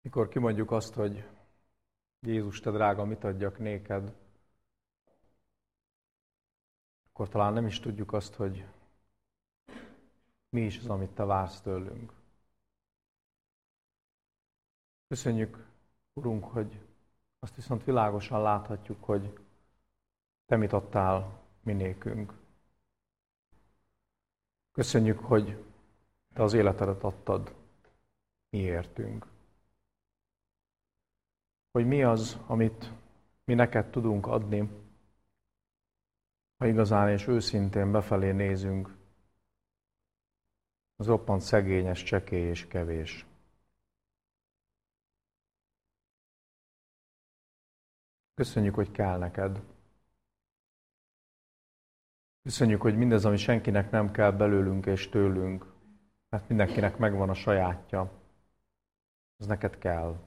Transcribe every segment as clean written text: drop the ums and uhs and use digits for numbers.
Mikor kimondjuk azt, hogy Jézus, te drága, mit adjak néked, akkor talán nem is tudjuk azt, hogy mi is az, amit te vársz tőlünk. Köszönjük, Urunk, hogy azt viszont világosan láthatjuk, hogy te mit adtál mi nékünk. Köszönjük, hogy te az életedet adtad mi értünk. Hogy mi az, amit mi neked tudunk adni, ha igazán és őszintén befelé nézünk, az roppant szegényes, csekély és kevés. Köszönjük, hogy kell neked. Köszönjük, hogy mindez, ami senkinek nem kell belőlünk és tőlünk, mert mindenkinek megvan a sajátja, az neked kell.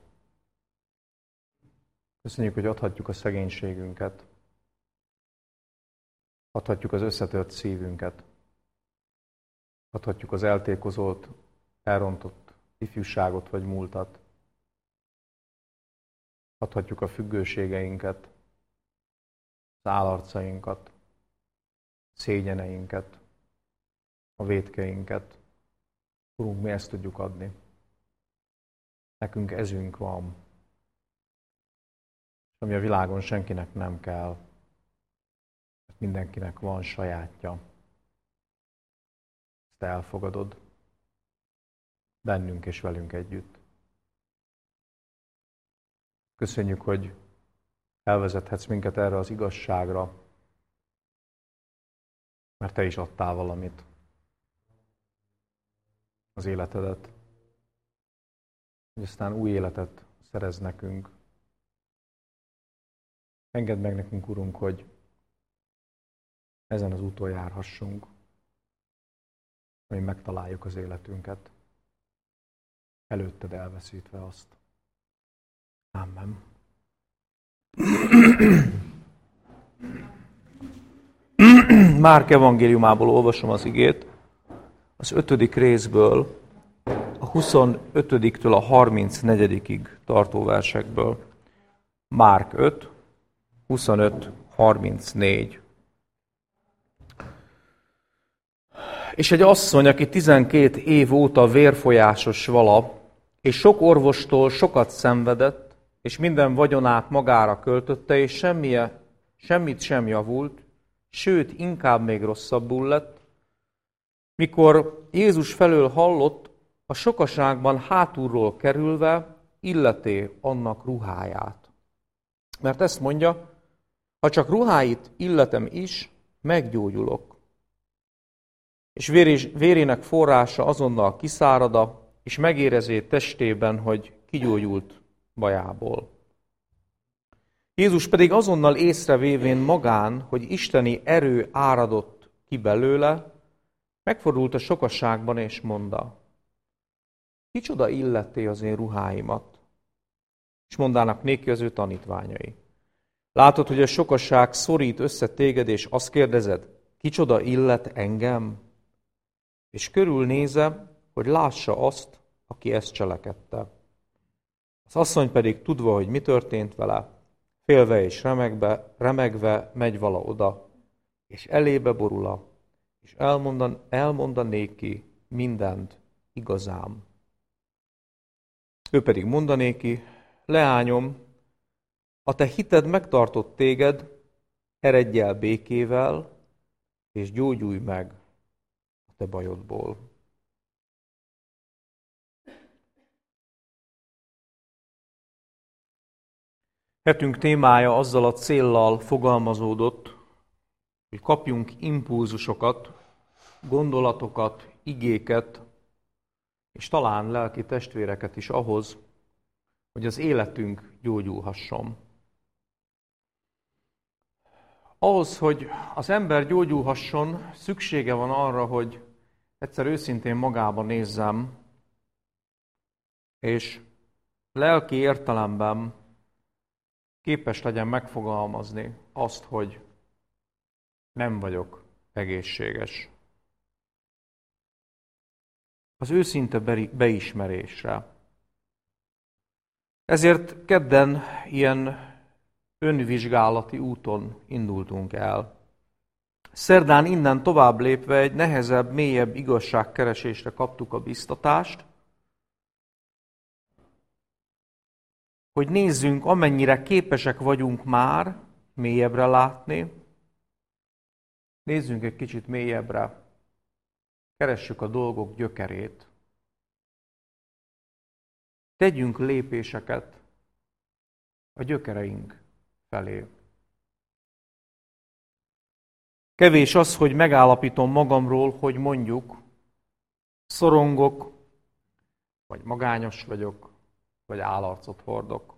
Köszönjük, hogy adhatjuk a szegénységünket, adhatjuk az összetört szívünket, adhatjuk az eltékozolt, elrontott ifjúságot vagy múltat, adhatjuk a függőségeinket, az állarcainkat, szégyeneinket, a vétkeinket. Urunk, mi ezt tudjuk adni. Nekünk ezünk van, és ami a világon senkinek nem kell, mert mindenkinek van sajátja. Ezt elfogadod bennünk és velünk együtt. Köszönjük, hogy elvezethetsz minket erre az igazságra, mert te is adtál valamit, az életedet, hogy aztán új életet szerez nekünk. Engedd meg nekünk, Urunk, hogy ezen az úton járhassunk, hogy megtaláljuk az életünket, előtted elveszítve azt. Amen. Márk evangéliumából olvasom az igét, az 5. részből, a 25-től a 34-ig tartó versekből. Márk 5, 25, 34. És egy asszony, aki 12 év óta vérfolyásos vala, és sok orvostól sokat szenvedett, és minden vagyonát magára költötte, és semmit sem javult, sőt, inkább még rosszabbul lett, mikor Jézus felől hallott, a sokaságban hátulról kerülve illeté annak ruháját. Mert ezt mondja, ha csak ruháit illetem is, meggyógyulok. És vérének forrása azonnal kiszárada, és megérezi testében, hogy kigyógyult bajából. Jézus pedig azonnal észrevévén magán, hogy isteni erő áradott ki belőle, megfordult a sokaságban, és mondta, kicsoda illetté az én ruháimat? És mondának néki az ő tanítványai. Látod, hogy a sokaság szorít össze téged, és azt kérdezed, kicsoda illet engem? És körülnéze, hogy lássa azt, aki ezt cselekedte. Az asszony pedig tudva, hogy mi történt vele, félve és remegve megy vala oda, és elébe borula, és elmondanéki mindent igazám. Ő pedig mondanéki, leányom, a te hited megtartott téged, eredj el békével, és gyógyulj meg a te bajodból. Hetünk témája azzal a céllal fogalmazódott, hogy kapjunk impulzusokat, gondolatokat, igéket, és talán lelki testvéreket is ahhoz, hogy az életünk gyógyulhasson. Ahhoz, hogy az ember gyógyulhasson, szüksége van arra, hogy egyszer őszintén magába nézzem, és lelki értelemben képes legyen megfogalmazni azt, hogy nem vagyok egészséges. Az őszinte beismerésre. Ezért kedden ilyen önvizsgálati úton indultunk el. Szerdán innen tovább lépve egy nehezebb, mélyebb igazságkeresésre kaptuk a biztatást, hogy nézzünk, amennyire képesek vagyunk már mélyebbre látni, nézzünk egy kicsit mélyebbre, keressük a dolgok gyökerét, tegyünk lépéseket a gyökereink felé. Kevés az, hogy megállapítom magamról, hogy mondjuk szorongok, vagy magányos vagyok, vagy állarcot hordok.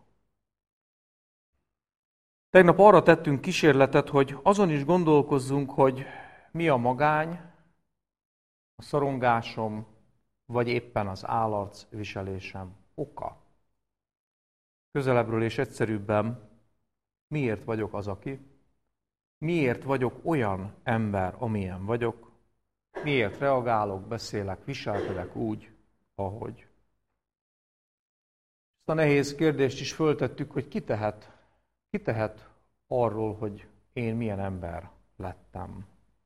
Tegnap arra tettünk kísérletet, hogy azon is gondolkozzunk, hogy mi a magány, a szorongásom, vagy éppen az állarc viselésem oka. Közelebbről és egyszerűbben, miért vagyok az, aki? Miért vagyok olyan ember, amilyen vagyok? Miért reagálok, beszélek, viselkedek úgy, ahogy? Ezt a nehéz kérdést is föltettük, hogy ki tehet arról, hogy én milyen ember lettem.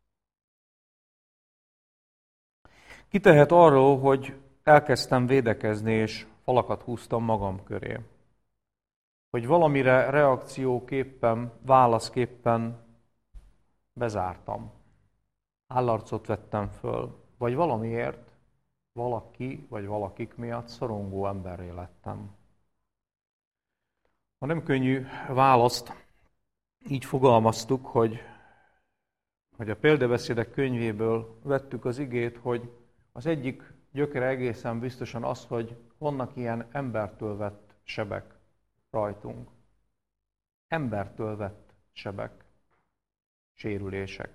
Ki tehet arról, hogy elkezdtem védekezni, és falakat húztam magam köré. Hogy valamire reakcióképpen, válaszképpen bezártam. Állarcot vettem föl, vagy valamiért, valaki vagy valakik miatt szorongó emberré lettem. A nem könnyű választ így fogalmaztuk, hogy a példabeszédek könyvéből vettük az igét, hogy az egyik gyökere egészen biztosan az, hogy vannak ilyen embertől vett sebek rajtunk. Embertől vett sebek, sérülések.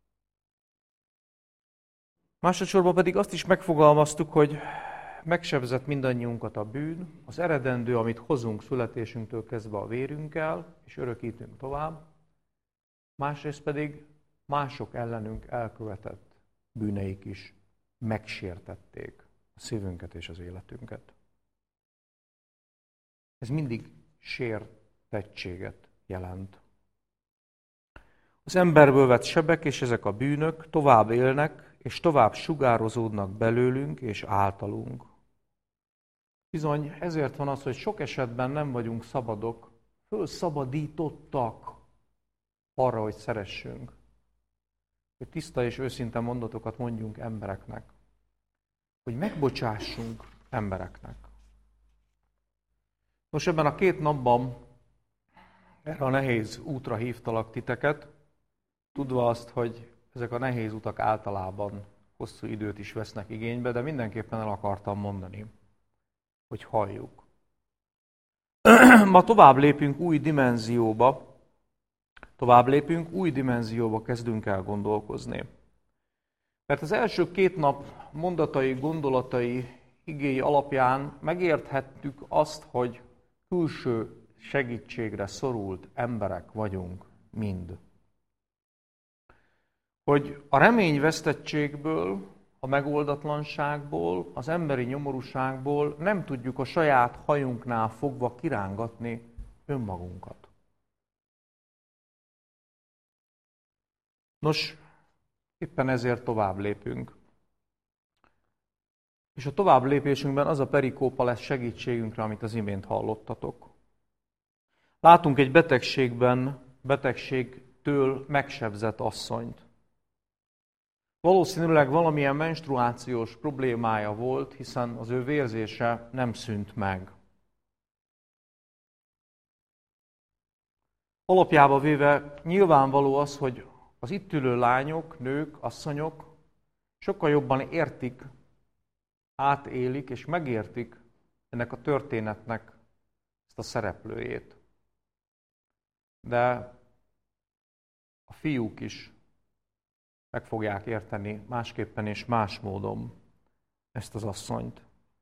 Másodszorban pedig azt is megfogalmaztuk, hogy megsebzett mindannyiunkat a bűn, az eredendő, amit hozunk születésünktől kezdve a vérünkkel, és örökítünk tovább. Másrészt pedig mások ellenünk elkövetett bűneik is megsértették a szívünket és az életünket. Ez mindig sértettséget jelent. Az emberből vett sebek és ezek a bűnök tovább élnek, és tovább sugározódnak belőlünk és általunk. Bizony, ezért van az, hogy sok esetben nem vagyunk szabadok, fölszabadítottak arra, hogy szeressünk. Hogy tiszta és őszinte mondatokat mondjunk embereknek. Hogy megbocsássunk embereknek. Nos, ebben a 2 napban erre a nehéz útra hívtalak titeket, tudva azt, hogy ezek a nehéz utak általában hosszú időt is vesznek igénybe, de mindenképpen el akartam mondani, hogy halljuk. Ma tovább lépünk új dimenzióba, kezdünk el gondolkozni. Mert az első 2 nap mondatai, gondolatai, igéi alapján megérthettük azt, hogy külső segítségre szorult emberek vagyunk mind. Hogy a reményvesztettségből, a megoldatlanságból, az emberi nyomorúságból nem tudjuk a saját hajunknál fogva kirángatni önmagunkat. Nos, éppen ezért tovább lépünk. És a tovább lépésünkben az a perikópa lesz segítségünkre, amit az imént hallottatok. Látunk egy betegségtől megsebzett asszonyt. Valószínűleg valamilyen menstruációs problémája volt, hiszen az ő vérzése nem szűnt meg. Alapjába véve nyilvánvaló az, hogy az itt ülő lányok, nők, asszonyok sokkal jobban értik, átélik és megértik ennek a történetnek ezt a szereplőjét. De a fiúk is meg fogják érteni másképpen és más módon ezt az asszonyt.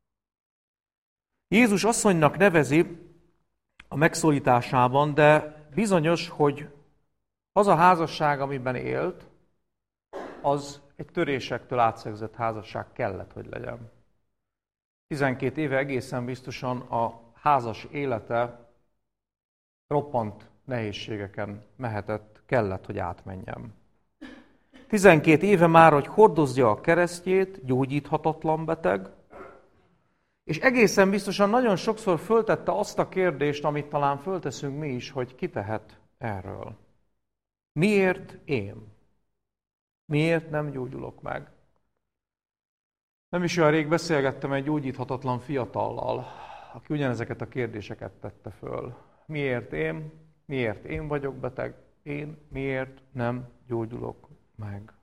Jézus asszonynak nevezi a megszólításában, de bizonyos, hogy az a házasság, amiben élt, az egy törésektől átszegzett házasság kellett, hogy legyen. 12 éve egészen biztosan a házas élete roppant nehézségeken kellett, hogy átmenjem. 12 éve már, hogy hordozja a keresztjét, gyógyíthatatlan beteg, és egészen biztosan nagyon sokszor föltette azt a kérdést, amit talán fölteszünk mi is, hogy ki tehet erről. Miért én? Miért nem gyógyulok meg? Nem is olyan rég beszélgettem egy gyógyíthatatlan fiatallal, aki ugyanezeket a kérdéseket tette föl. Miért én? Miért én vagyok beteg? Én miért nem gyógyulok meg?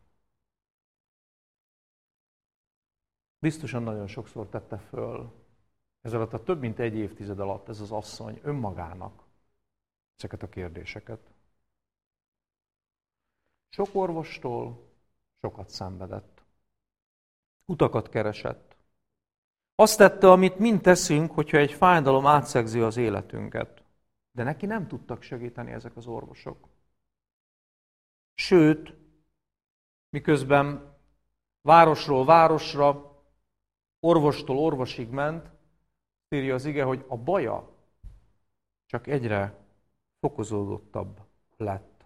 Biztosan nagyon sokszor tette föl ez alatt a több mint egy évtized alatt ez az asszony önmagának ezeket a kérdéseket. Sok orvostól sokat szenvedett. Utakat keresett. Azt tette, amit mind teszünk, hogyha egy fájdalom átszegzi az életünket. De neki nem tudtak segíteni ezek az orvosok. Sőt, miközben városról városra, orvostól orvosig ment, írja az ige, hogy a baja csak egyre fokozódottabb lett.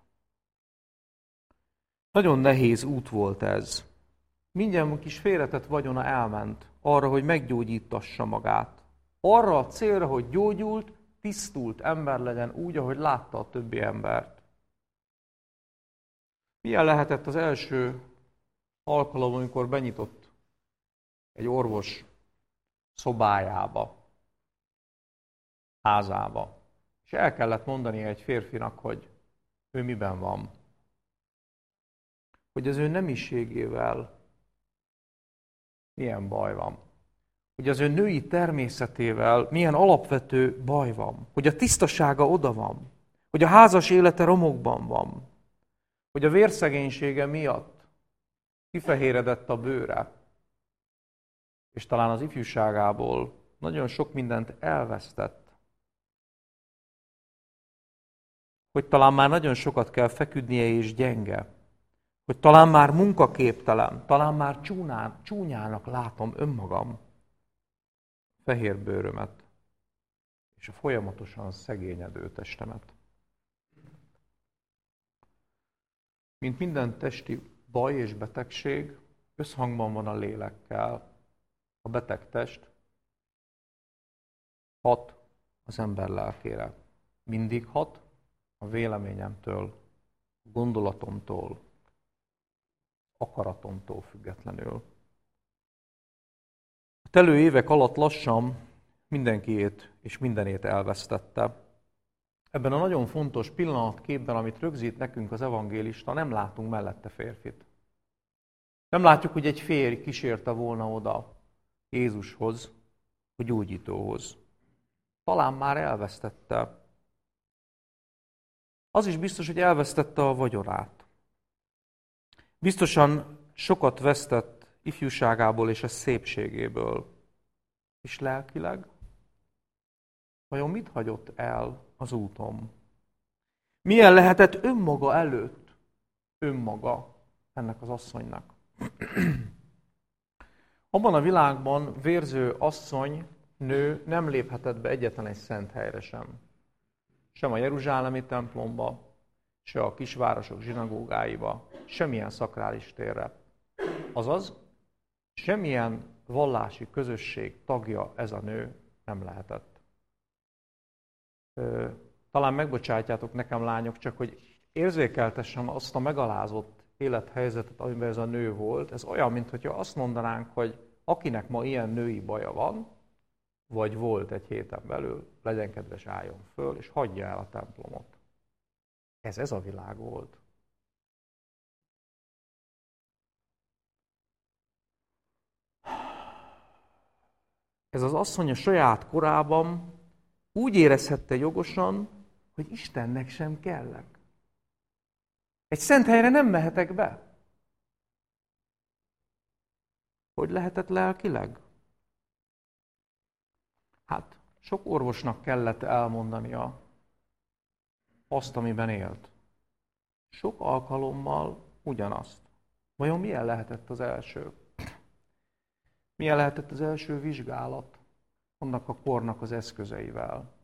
Nagyon nehéz út volt ez. Mindjárt kis félretett vagyona elment arra, hogy meggyógyítassa magát. Arra a célra, hogy gyógyult, tisztult ember legyen úgy, ahogy látta a többi embert. Milyen lehetett az első alkalom, amikor benyitott egy orvos szobájába, házába, és el kellett mondania egy férfinak, hogy ő miben van. Hogy az ő nemiségével milyen baj van. Hogy az ő női természetével milyen alapvető baj van. Hogy a tisztasága oda van. Hogy a házas élete romokban van. Hogy a vérszegénysége miatt kifehéredett a bőre. És talán az ifjúságából nagyon sok mindent elvesztett. Hogy talán már nagyon sokat kell feküdnie és gyenge. Hogy talán már munkaképtelen, talán már csúnyának látom önmagam, fehér bőrömet és a folyamatosan szegényedő testemet. Mint minden testi baj és betegség, összhangban van a lélekkel. A beteg test hat az ember lelkére. Mindig hat a véleményemtől, a gondolatomtól, akaratomtól függetlenül. A telő évek alatt lassan mindenkiét és mindenét elvesztette. Ebben a nagyon fontos pillanatképben, amit rögzít nekünk az evangélista, nem látunk mellette férfit. Nem látjuk, hogy egy férj kísérte volna oda Jézushoz, a gyógyítóhoz. Talán már elvesztette. Az is biztos, hogy elvesztette a vagyonát. Biztosan sokat vesztett ifjúságából és a szépségéből. És lelkileg? Vajon mit hagyott el az úton? Milyen lehetett önmaga előtt önmaga ennek az asszonynak? Abban a világban vérző asszony, nő nem léphetett be egyetlen egy szent helyre sem. Sem a jeruzsálemi templomba, se a kisvárosok zsinagógáiba, semmilyen szakrális térre. Azaz, semmilyen vallási közösség tagja ez a nő nem lehetett. Talán megbocsátjátok nekem, lányok, csak hogy érzékeltessem azt a megalázott élethelyzetet, amiben ez a nő volt. Ez olyan, mintha azt mondanánk, hogy akinek ma ilyen női baja van, vagy volt egy héten belül, legyen kedves, álljon föl, és hagyja el a templomot. Ez a világ volt. Ez az asszony a saját korában úgy érezhette jogosan, hogy Istennek sem kellek. Egy szent helyre nem mehetek be. Hogy lehetett lelkileg? Hát, sok orvosnak kellett elmondania azt, amiben élt. Sok alkalommal ugyanazt. Vajon milyen lehetett az első? Milyen lehetett az első vizsgálat? annak a kornak az eszközeivel.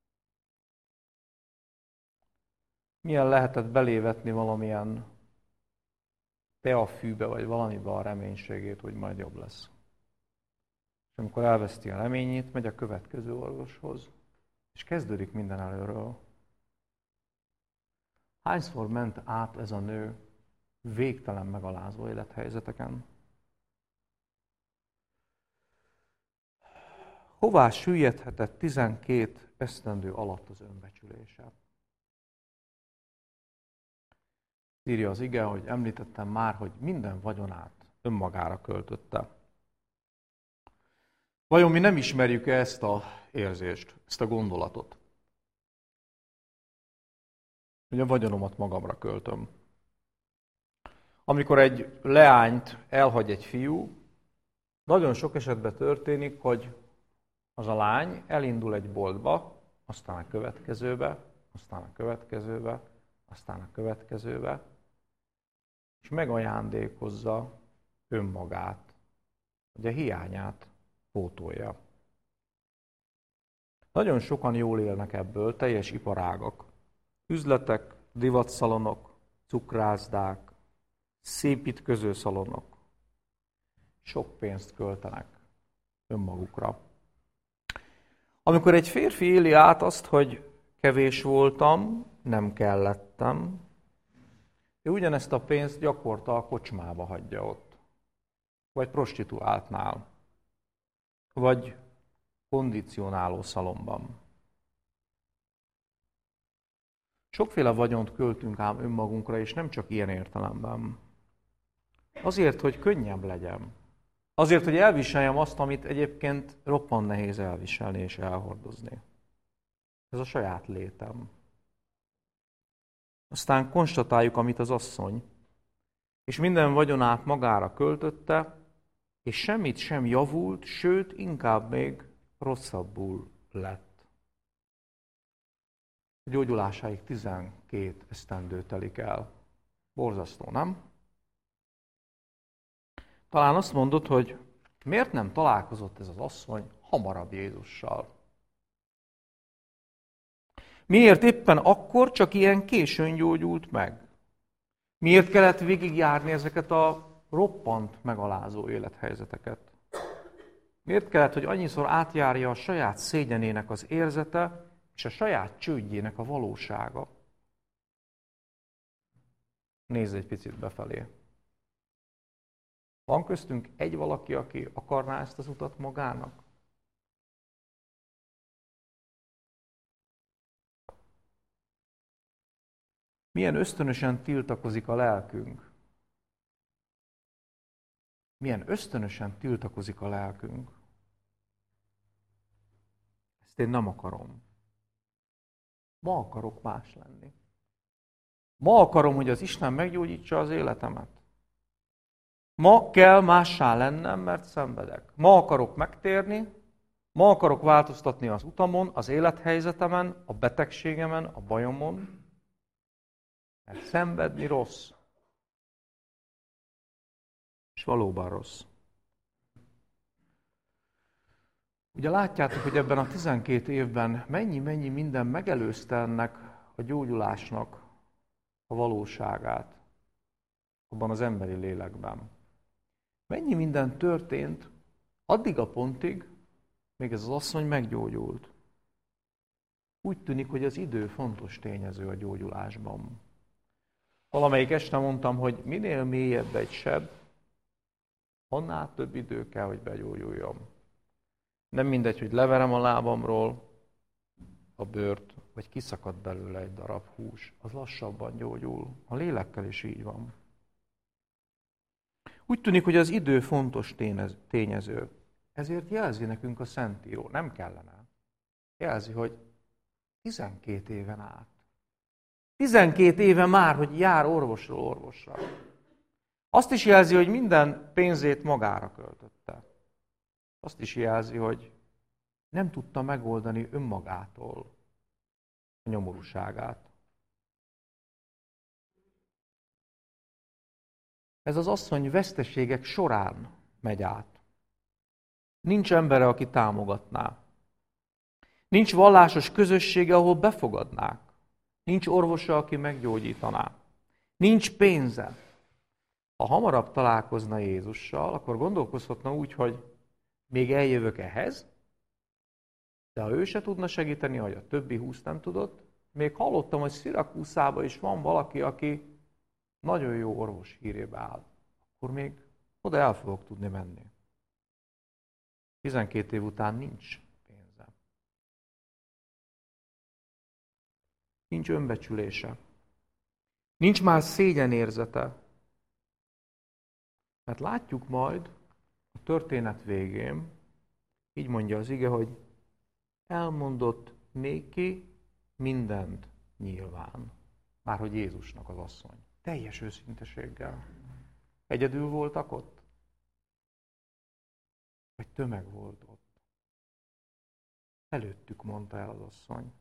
Milyen lehetett belévetni valamilyen teafűbe, vagy valamibe a reménységét, hogy majd jobb lesz. És amikor elveszti a reményét, megy a következő orvoshoz, és kezdődik minden előről. Hányszor ment át ez a nő végtelen megalázó élethelyzeteken? Hová süllyedhetett 12 esztendő alatt az önbecsülése? Írja az ige, hogy említettem már, hogy minden vagyonát önmagára költötte. Vajon mi nem ismerjük-e ezt az érzést, ezt a gondolatot? Hogy a vagyonomat magamra költöm. Amikor egy leányt elhagy egy fiú, nagyon sok esetben történik, hogy az a lány elindul egy boltba, aztán a következőbe, aztán a következőbe, aztán a következőbe, és megajándékozza önmagát, hogy a hiányát pótolja. Nagyon sokan jól élnek ebből, teljes iparágak. Üzletek, divatszalonok, cukrászdák, szépítköző szalonok. Sok pénzt költenek önmagukra. Amikor egy férfi éli át azt, hogy kevés voltam, nem kellettem, ő ugyanezt a pénzt gyakorta a kocsmába hagyja ott, vagy prostituáltnál, vagy kondicionáló szalomban. Sokféle vagyont költünk ám önmagunkra, és nem csak ilyen értelemben. Azért, hogy könnyebb legyen. Azért, hogy elviseljem azt, amit egyébként roppant nehéz elviselni és elhordozni. Ez a saját létem. Aztán konstatáljuk, amit az asszony, és minden vagyonát magára költötte, és semmit sem javult, sőt, inkább még rosszabbul lett. A gyógyulásáig 12 esztendő telik el. Borzasztó, nem? Talán azt mondod, hogy miért nem találkozott ez az asszony hamarabb Jézussal? Miért éppen akkor csak ilyen későn gyógyult meg? Miért kellett végigjárni ezeket a roppant megalázó élethelyzeteket? Miért kellett, hogy annyiszor átjárja a saját szégyenének az érzete, és a saját csődjének a valósága? Nézz egy picit befelé. Van köztünk egy valaki, aki akarná ezt az utat magának? Milyen ösztönösen tiltakozik a lelkünk? Milyen ösztönösen tiltakozik a lelkünk? Ezt én nem akarom. Ma akarok más lenni. Ma akarom, hogy az Isten meggyógyítsa az életemet. Ma kell mássá lennem, mert szenvedek. Ma akarok megtérni, ma akarok változtatni az utamon, az élethelyzetemen, a betegségemen, a bajomon, mert szenvedni rossz. És valóban rossz. Ugye látjátok, hogy ebben a 12 évben mennyi minden megelőzte ennek a gyógyulásnak a valóságát abban az emberi lélekben. Mennyi minden történt addig a pontig, még ez az asszony meggyógyult. Úgy tűnik, hogy az idő fontos tényező a gyógyulásban. Valamelyik este mondtam, hogy minél mélyebb egy seb, annál több idő kell, hogy begyógyuljon. Nem mindegy, hogy leverem a lábamról a bőrt, vagy kiszakad belőle egy darab hús. Az lassabban gyógyul. A lélekkel is így van. Úgy tűnik, hogy az idő fontos tényező. Ezért jelzi nekünk a Szentíró. Nem kellene. Jelzi, hogy 12 éven át. 12 éve már, hogy jár orvosról orvosra. Azt is jelzi, hogy minden pénzét magára költötte. Azt is jelzi, hogy nem tudta megoldani önmagától a nyomorúságát. Ez az asszony veszteségek során megy át. Nincs embere, aki támogatná. Nincs vallásos közössége, ahol befogadnák. Nincs orvosa, aki meggyógyítaná. Nincs pénze. Ha hamarabb találkozna Jézussal, akkor gondolkozhatna úgy, hogy még eljövök ehhez, de ha ő se tudna segíteni, hogy a többi 20 nem tudott, még hallottam, hogy Szirakuszában is van valaki, aki nagyon jó orvos hírébe áll. Akkor még oda el fogok tudni menni. 12 év után nincs pénze. Nincs önbecsülése. Nincs már szégyenérzete. Mert látjuk majd a történet végén, így mondja az ige, hogy elmondott néki mindent nyilván. Márhogy Jézusnak az asszony. Teljes őszinteséggel. Egyedül voltak ott? Vagy tömeg volt ott? Előttük mondta el az asszony.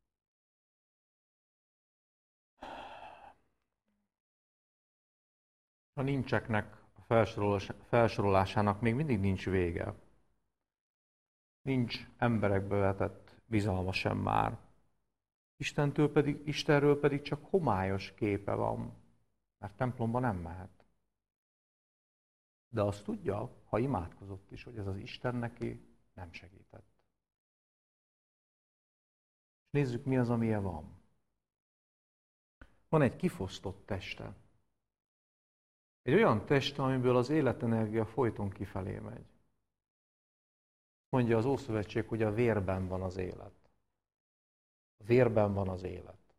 A nincseknek a felsorolásának még mindig nincs vége. Nincs emberekbe vetett bizalma sem már. Istenről pedig csak homályos képe van, mert templomba nem mehet. De azt tudja, ha imádkozott is, hogy ez az Isten neki nem segített. És nézzük, mi az, amilyen van. Van egy kifosztott teste. Egy olyan test, amiből az életenergia folyton kifelé megy. Mondja az Ószövetség, hogy a vérben van az élet. A vérben van az élet.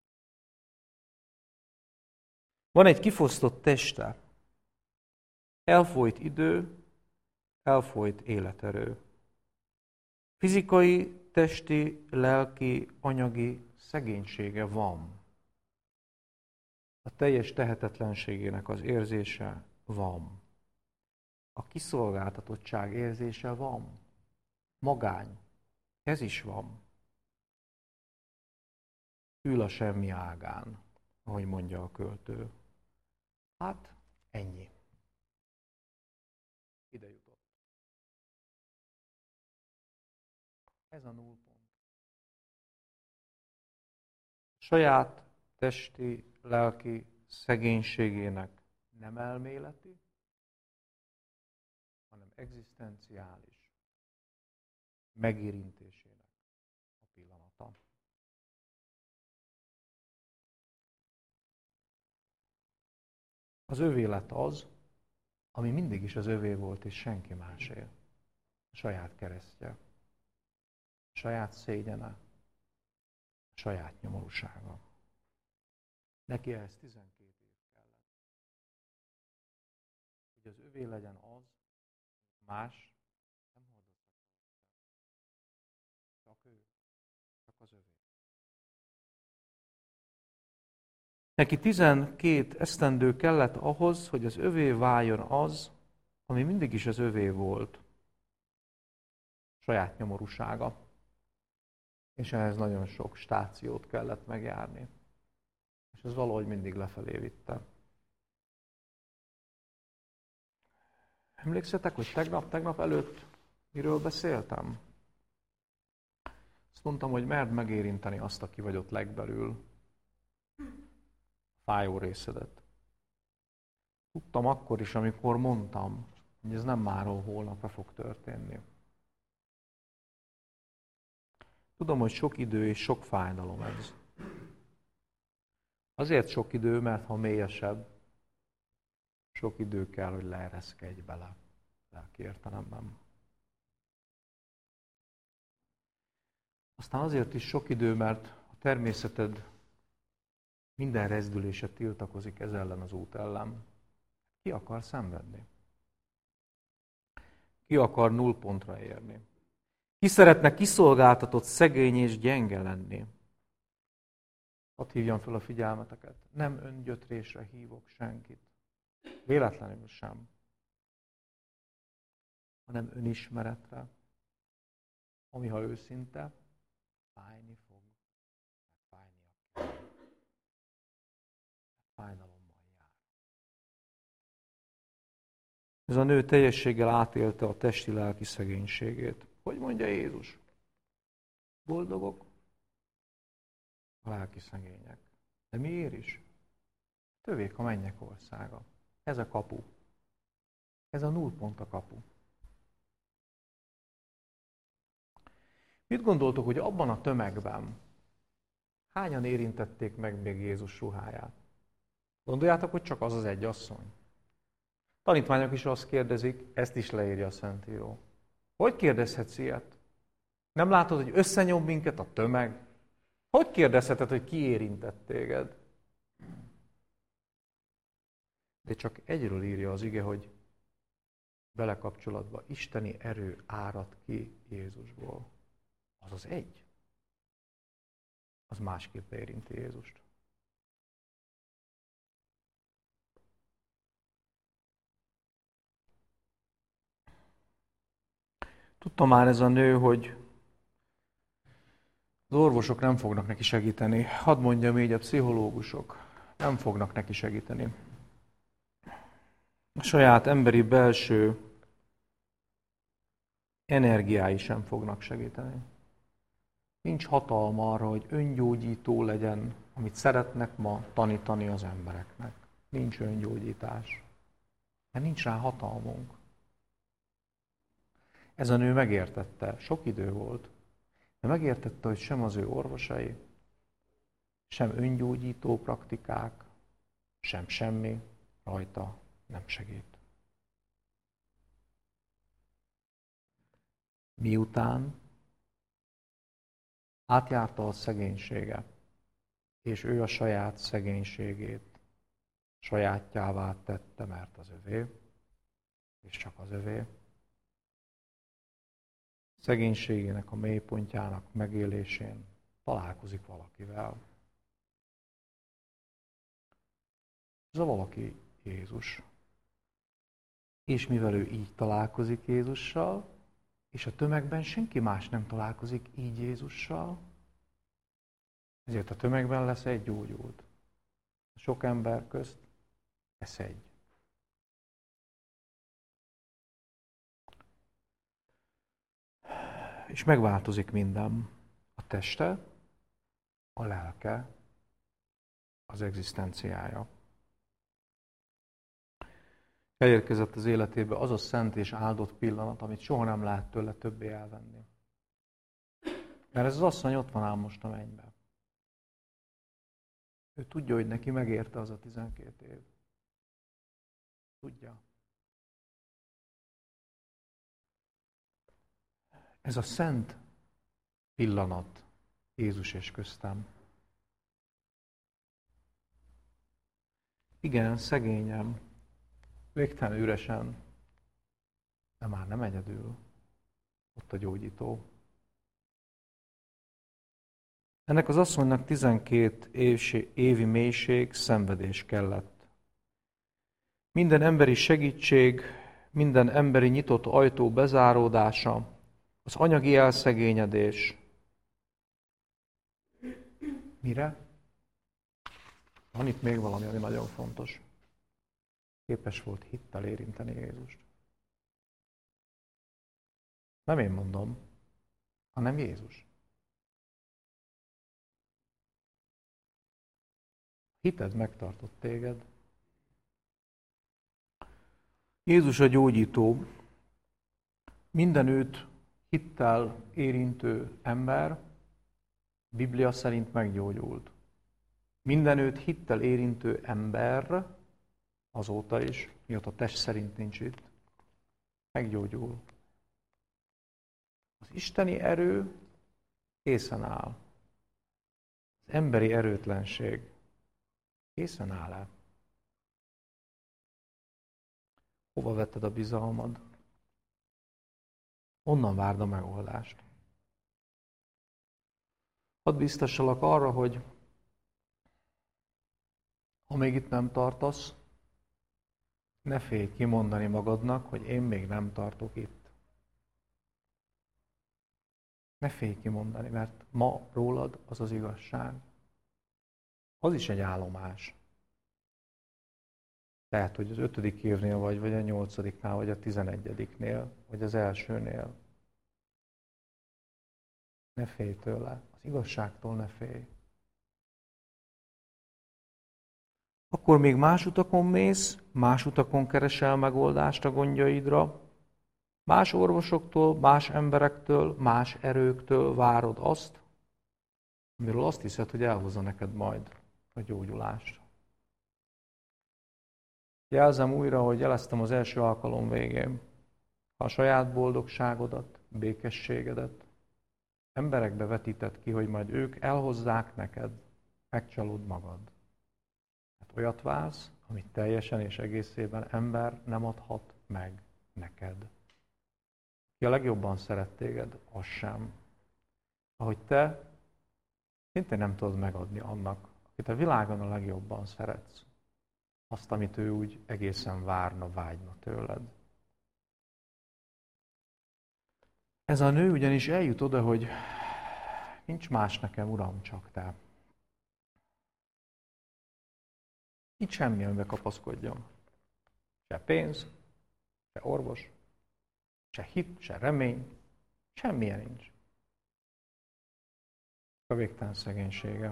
Van egy kifosztott teste. Elfolyt idő, elfolyt életerő. Fizikai, testi, lelki, anyagi szegénysége van. A teljes tehetetlenségének az érzése van. A kiszolgáltatottság érzése van. Magány. Ez is van. Ül a semmi ágán, ahogy mondja a költő. Hát, ennyi. Ide jutott. Ez a nullpont. Saját testi, lelki szegénységének nem elméleti, hanem egzisztenciális megérintésének a pillanata. Az övé lett az, ami mindig is az övé volt, és senki másé. A saját keresztje, a saját szégyene, a saját nyomorúsága. Neki ehhez 12 év kellett. Hogy az övé legyen az, más nem hordotta. Csak ő, csak az övé. Neki 12 esztendő kellett ahhoz, hogy az övé váljon az, ami mindig is az övé volt. Saját nyomorúsága. És ehhez nagyon sok stációt kellett megjárni. És ez valahogy mindig lefelé vitte. Emlékszetek, hogy tegnap előtt miről beszéltem? Azt mondtam, hogy merd megérinteni azt, aki vagy ott legbelül. Fájó részedet. Tudtam akkor is, amikor mondtam, hogy ez nem máról holnapra fog történni. Tudom, hogy sok idő és sok fájdalom ez. Azért sok idő, mert ha mélyesebb, sok idő kell, hogy leereszkedj bele, lelki értelemben. Aztán azért is sok idő, mert a természeted minden rezdülése tiltakozik ez ellen az út ellen. Ki akar szenvedni? Ki akar nullpontra érni? Ki szeretne kiszolgáltatott, szegény és gyenge lenni? Hadd hívjam fel a figyelmeteket. Nem öngyötrésre hívok senkit. Véletlenül sem. Hanem önismeretre. Ami, ha őszinte, fájni fog. Fájnia kell. Fájdalommal jár. Ez a nő teljességgel átélte a testi-lelki szegénységét. Hogy mondja Jézus? Boldogok a lelki szegények. De miért is? Tövék a mennyek országa. Ez a kapu. Ez a nullpont a kapu. Mit gondoltok, hogy abban a tömegben hányan érintették meg még Jézus ruháját? Gondoljátok, hogy csak az az egy asszony? Tanítványok is azt kérdezik, ezt is leírja a Szentíró. Hogy kérdezhetsz ilyet? Nem látod, hogy összenyom minket a tömeg? Hogy kérdezheted, hogy ki érintett téged? De csak egyről írja az ige, hogy vele kapcsolatban isteni erő árad ki Jézusból. Az az egy. Az másképp érinti Jézust. Tudta már ez a nő, hogy az orvosok nem fognak neki segíteni. Hadd mondjam így, a pszichológusok nem fognak neki segíteni. A saját emberi belső energiái sem fognak segíteni. Nincs hatalma arra, hogy öngyógyító legyen, amit szeretnek ma tanítani az embereknek. Nincs öngyógyítás. Mert nincs rá hatalmunk. Ez a nő megértette, sok idő volt, de megértette, hogy sem az ő orvosai, sem öngyógyító praktikák, sem semmi rajta nem segít. Miután átjárta a szegénysége, és ő a saját szegénységét sajátjává tette, mert az övé, és csak az övé, szegénységének a mélypontjának megélésén találkozik valakivel. Ez a valaki Jézus. És mivel ő így találkozik Jézussal, és a tömegben senki más nem találkozik így Jézussal, ezért a tömegben lesz egy gyógyult. A sok ember közt lesz egy. És megváltozik minden. A teste, a lelke, az egzisztenciája. Elérkezett az életébe az a szent és áldott pillanat, amit soha nem lehet tőle többé elvenni. Mert ez az asszony ott van ám most a mennyben. Ő tudja, hogy neki megérte az a 12 év. Tudja. Ez a szent pillanat Jézus és köztem. Igen, szegényem, végtelen üresen, de már nem egyedül. Ott a gyógyító. Ennek az asszonynak 12 évi mélység, szenvedés kellett. Minden emberi segítség, minden emberi nyitott ajtó bezáródása, az anyagi elszegényedés. Mire? Van itt még valami, ami nagyon fontos. Képes volt hittel érinteni Jézust. Nem én mondom, hanem Jézus. Hited megtartott téged. Jézus a gyógyító, minden őt hittel érintő ember Biblia szerint meggyógyult. Minden őt hittel érintő ember azóta is, miatt a test szerint nincs itt, meggyógyul. Az isteni erő készen áll. Az emberi erőtlenség készen áll-e? Hova vetted a bizalmad? Onnan várd a megoldást. Hadd biztossalak arra, hogy ha még itt nem tartasz, ne félj kimondani magadnak, hogy én még nem tartok itt. Ne félj kimondani, mert ma rólad az az igazság. Az is egy állomás. Lehet, hogy az 5. évnél vagy a 8-nál, vagy a 11-nél, vagy az elsőnél. Ne félj tőle, az igazságtól ne félj. Akkor még más utakon mész, más utakon keresel megoldást a gondjaidra, más orvosoktól, más emberektől, más erőktől várod azt, amiről azt hiszed, hogy elhozza neked majd a gyógyulást. Jelzem újra, hogy jeleztem az első alkalom végén. Ha a saját boldogságodat, békességedet emberekbe vetíted ki, hogy majd ők elhozzák neked, megcsalod magad. Hát olyat vársz, amit teljesen és egészében ember nem adhat meg neked. Ki a legjobban szeret téged, az sem. Ahogy te szintén nem tudod megadni annak, akit a világon a legjobban szeretsz. Azt, amit ő úgy egészen várna, vágyna tőled. Ez a nő ugyanis eljut oda, hogy nincs más nekem, Uram, csak te. Nincs semmi, amiben kapaszkodjam. Se pénz, se orvos, se hit, se remény, semmilyen nincs. A végtelen szegénysége.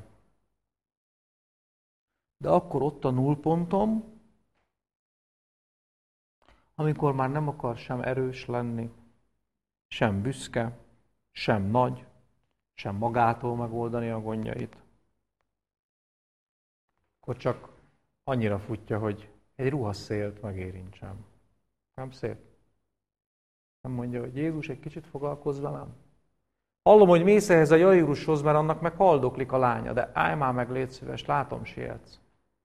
De akkor ott a nullpontom, amikor már nem akar sem erős lenni, sem büszke, sem nagy, sem magától megoldani a gondjait. Akkor csak annyira futja, hogy egy ruhaszélt megérintsem. Nem szép? Nem mondja, hogy Jézus, egy kicsit foglalkozz velem? Hallom, hogy mész ehhez a Jairushoz, mert annak meg haldoklik a lánya, de állj már meg, légy szíves, látom, sietsz.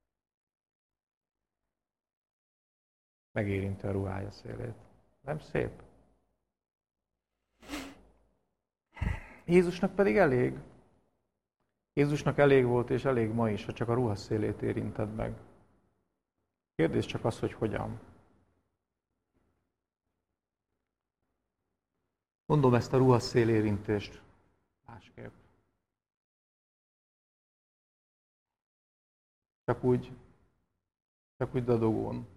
Megérinti a ruhája szélét. Nem szép? Jézusnak pedig elég. Jézusnak elég volt, és elég ma is, ha csak a ruhaszélét érinted meg. Kérdés csak az, hogy hogyan. Mondom ezt a ruhaszél érintést másképp. Csak úgy dadogón.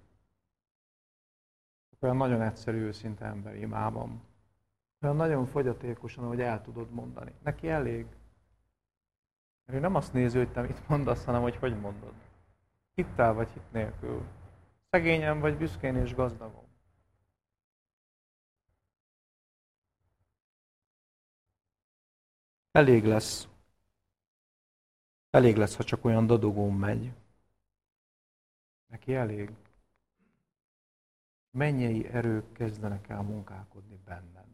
Olyan nagyon egyszerű, őszinte emberi imában. Olyan nagyon fogyatékosan, hogy el tudod mondani. Neki elég. Ő nem azt nézi, hogy te mit mondasz, hanem hogy mondod. Hittel vagy hit nélkül. Szegényen vagy büszkén és gazdagon. Elég lesz. Elég lesz, ha csak olyan dadogón megy. Neki elég. Mennyei erők kezdenek el munkálkodni benned.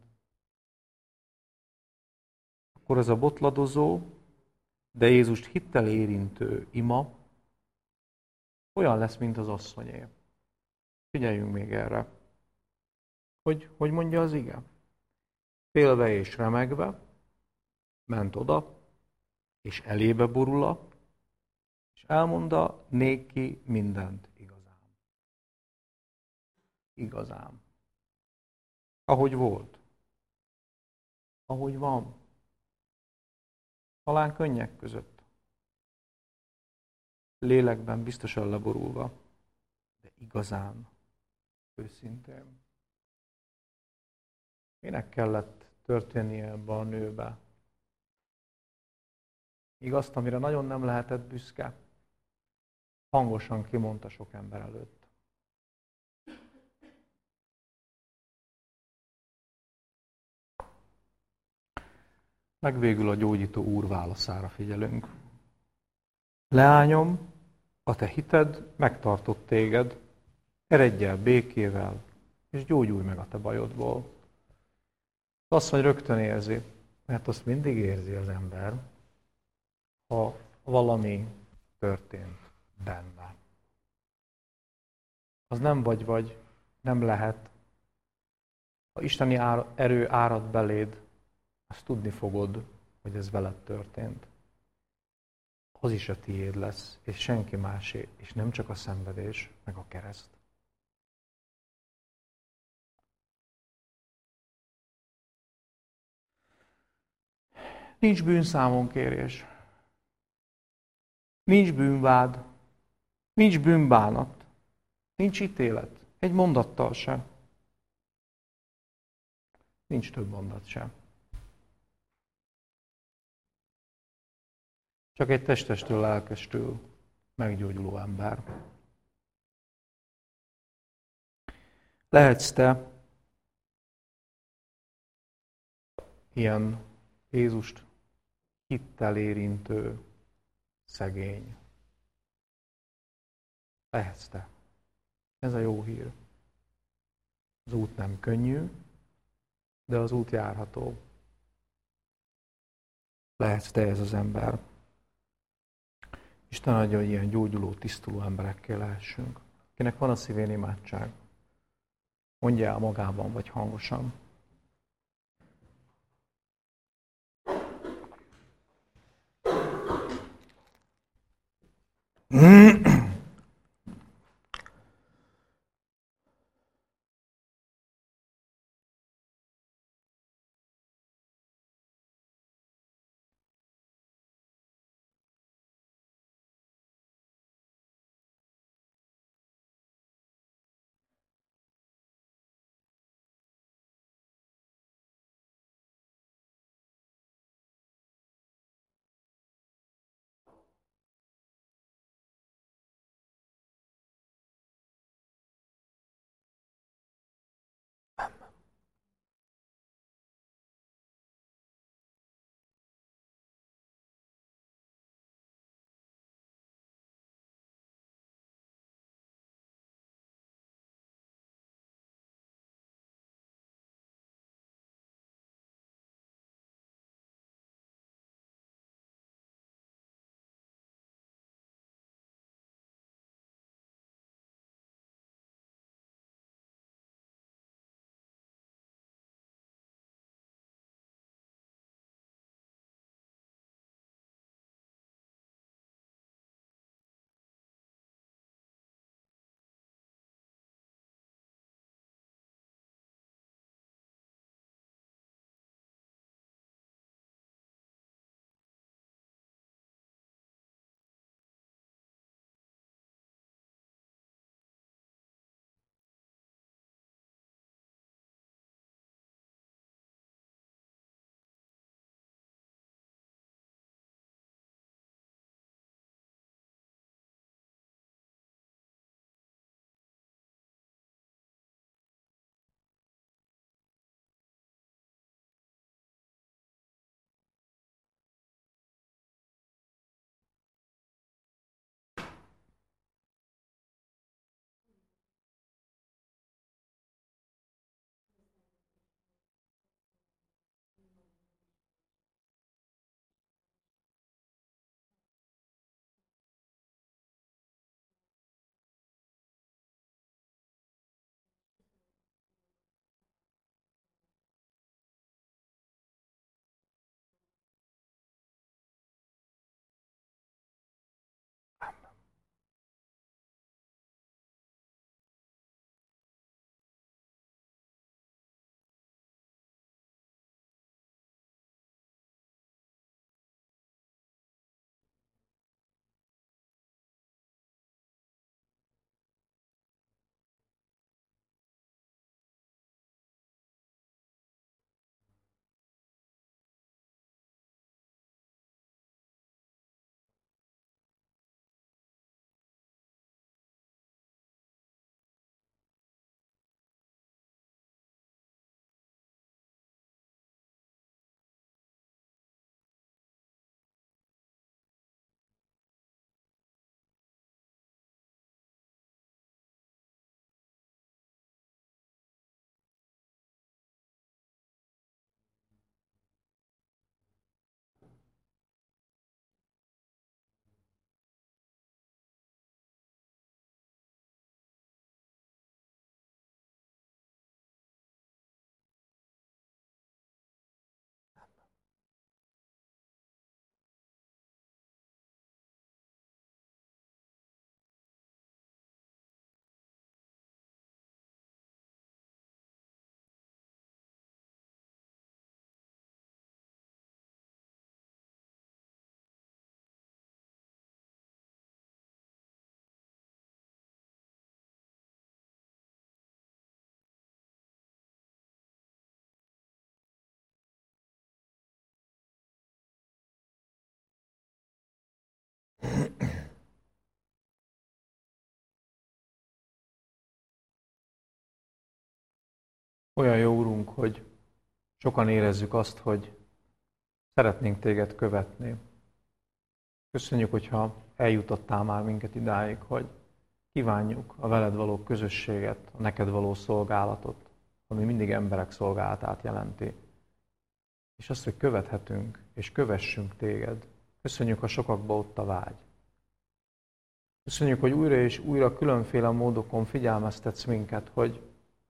Akkor az a botladozó, de Jézust hittel érintő ima olyan lesz, mint az asszonyé. Figyeljünk még erre. Hogy mondja az ige? Félve és remegve ment oda, és elébe borula, és elmondta néki mindent igazán. Igazán. Ahogy volt. Ahogy van. Talán könnyek között. Lélekben biztosan leborulva, de igazán, őszintén. Minek kellett történnie ebbe a nőbe? Míg azt, amire nagyon nem lehetett büszke, hangosan kimondta sok ember előtt. Meg végül a gyógyító úr válaszára figyelünk. Leányom, a te hited megtartott téged, eredj el békével, és gyógyulj meg a te bajodból. Azt mondja, rögtön érzi, mert azt mindig érzi az ember, ha valami történt benne. Az nem vagy, nem lehet. Ha isteni erő árad beléd, azt tudni fogod, hogy ez veled történt. Az is a tiéd lesz, és senki másé, és nem csak a szenvedés, meg a kereszt. Nincs bűnszámonkérés. Nincs bűnvád. Nincs bűnbánat. Nincs ítélet. Egy mondattal sem. Nincs több mondat sem. Csak egy testestől, lelkestől meggyógyuló ember. Lehetsz te ilyen Jézust hittel érintő szegény. Lehetsz te. Ez a jó hír. Az út nem könnyű, de az út járható. Lehetsz te ez az ember. Isten adja, hogy ilyen gyógyuló, tisztuló emberekkel lehessünk. Akinek van a szívén imádság, mondja el magában vagy hangosan. Olyan jó, Urunk, hogy sokan érezzük azt, hogy szeretnénk Téged követni. Köszönjük, hogyha eljutottál már minket idáig, hogy kívánjuk a veled való közösséget, a neked való szolgálatot, ami mindig emberek szolgálatát jelenti. És azt, hogy követhetünk, és kövessünk Téged. Köszönjük, ha sokakba ott a vágy. Köszönjük, hogy újra és újra különféle módokon figyelmeztetsz minket, hogy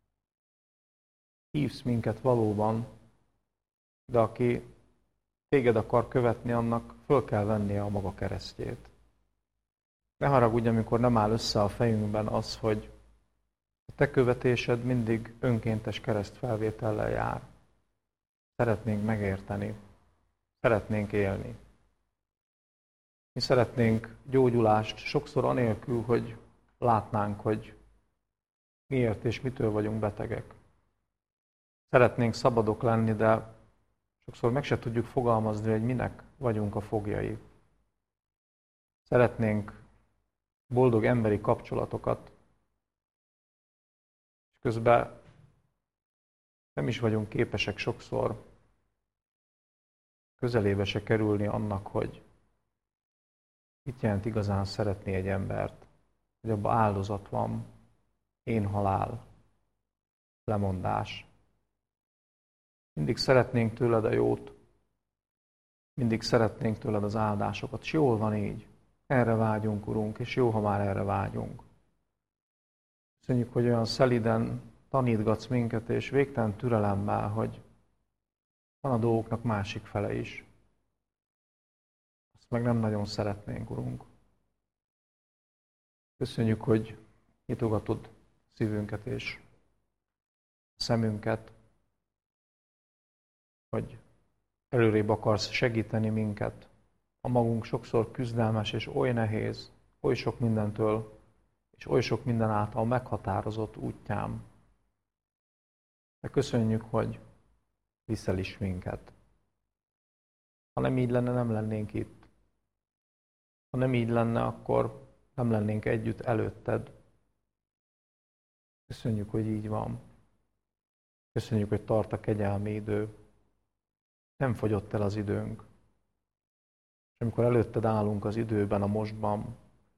hívsz minket valóban, de aki Téged akar követni, annak föl kell vennie a maga keresztjét. Ne haragudj, amikor nem áll össze a fejünkben az, hogy a Te követésed mindig önkéntes keresztfelvétellel jár. Szeretnénk megérteni, szeretnénk élni. Mi szeretnénk gyógyulást sokszor anélkül, hogy látnánk, hogy miért és mitől vagyunk betegek. Szeretnénk szabadok lenni, de sokszor meg se tudjuk fogalmazni, hogy minek vagyunk a foglyai. Szeretnénk boldog emberi kapcsolatokat, és közben nem is vagyunk képesek sokszor közelébe se kerülni annak, hogy mit jelent igazán szeretni egy embert, hogy abban áldozat van, énhalál, lemondás. Mindig szeretnénk tőled a jót, mindig szeretnénk tőled az áldásokat, és jól van így. Erre vágyunk, Urunk, és jó, ha már erre vágyunk. Köszönjük, hogy olyan szeliden tanítgatsz minket, és végtelen türelemmel, hogy van a dolgoknak másik fele is. Azt meg nem nagyon szeretnénk, Urunk. Köszönjük, hogy nyitogatod szívünket és szemünket, hogy előrébb akarsz segíteni minket a magunk sokszor küzdelmes és oly nehéz, oly sok mindentől és oly sok minden által meghatározott útján. De köszönjük, hogy viszel is minket. Ha nem így lenne, nem lennénk itt. Ha nem így lenne, akkor nem lennénk együtt előtted. Köszönjük, hogy így van. Köszönjük, hogy tart a kegyelmi idő. Nem fogyott el az időnk. És amikor előtted állunk az időben, a mostban,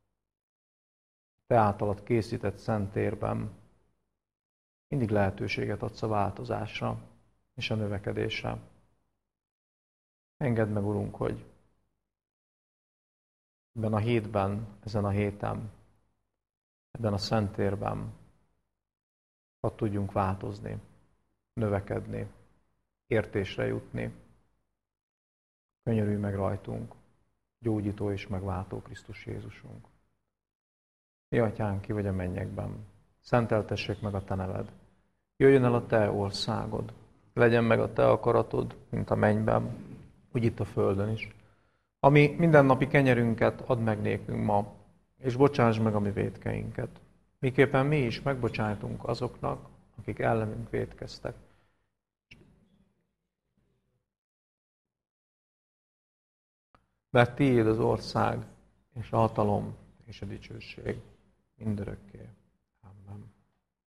te általad készített szent térben, mindig lehetőséget adsz a változásra és a növekedésre. Engedd meg, Urunk, hogy ebben a hétben, ezen a héten, ebben a szent térben hadd tudjunk változni, növekedni, értésre jutni. Könyörülj meg rajtunk, gyógyító és megváltó Krisztus Jézusunk. Mi Atyánk, ki vagy a mennyekben, szenteltessék meg a Te neved. Jöjjön el a Te országod, legyen meg a Te akaratod, mint a mennyben, úgy itt a földön is. Ami mindennapi kenyerünket add meg nékünk ma, és bocsásd meg a mi vétkeinket. Miképpen mi is megbocsájtunk azoknak, akik ellenünk vétkeztek. Mert tiéd az ország, és a hatalom, és a dicsőség mindörökké.